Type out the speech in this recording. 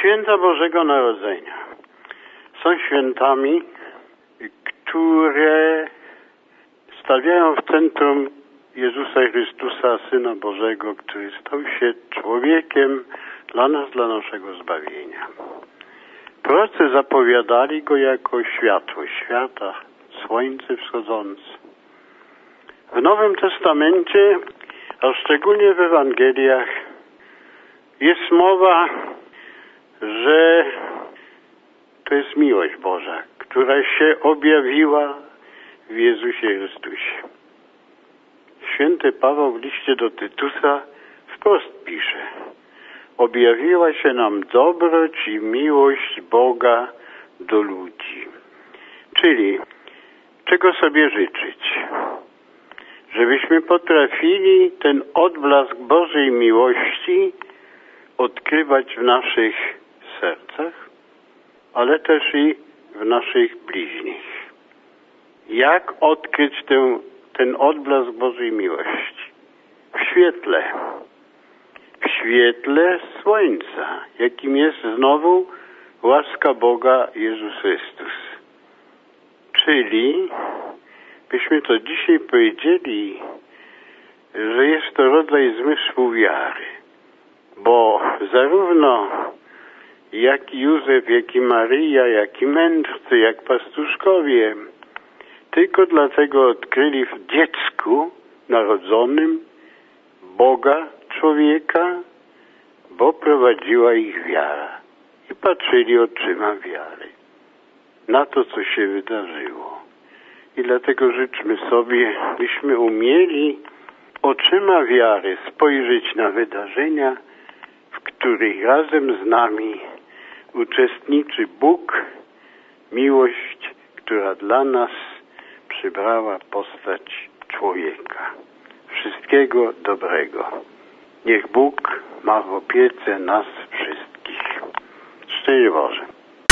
Święta Bożego Narodzenia są świętami, które stawiają w centrum Jezusa Chrystusa, Syna Bożego, który stał się człowiekiem dla nas, dla naszego zbawienia. Prorocy zapowiadali Go jako światło świata, słońce wschodzące. W Nowym Testamencie, a szczególnie w Ewangeliach, jest mowa, że to jest miłość Boża, która się objawiła w Jezusie Chrystusie. Święty Paweł w liście do Tytusa wprost pisze: objawiła się nam dobroć i miłość Boga do ludzi. Czyli czego sobie życzyć? Żebyśmy potrafili ten odblask Bożej miłości odkrywać w naszych sercach, ale też i w naszych bliźnich. Jak odkryć ten odblask Bożej miłości? W świetle słońca, jakim jest znowu łaska Boga Jezus Chrystus. Czyli, byśmy to dzisiaj powiedzieli, że jest to rodzaj zmysłu wiary, bo zarówno jak i Józef, jak i Maryja, jak i mędrcy, jak pastuszkowie, tylko dlatego odkryli w dziecku narodzonym Boga, człowieka, bo prowadziła ich wiara. I patrzyli oczyma wiary na to, co się wydarzyło. I dlatego życzmy sobie, byśmy umieli oczyma wiary spojrzeć na wydarzenia, w których razem z nami uczestniczy Bóg, miłość, która dla nas przybrała postać człowieka. Wszystkiego dobrego. Niech Bóg ma w opiece nas wszystkich. Szczęść Boże.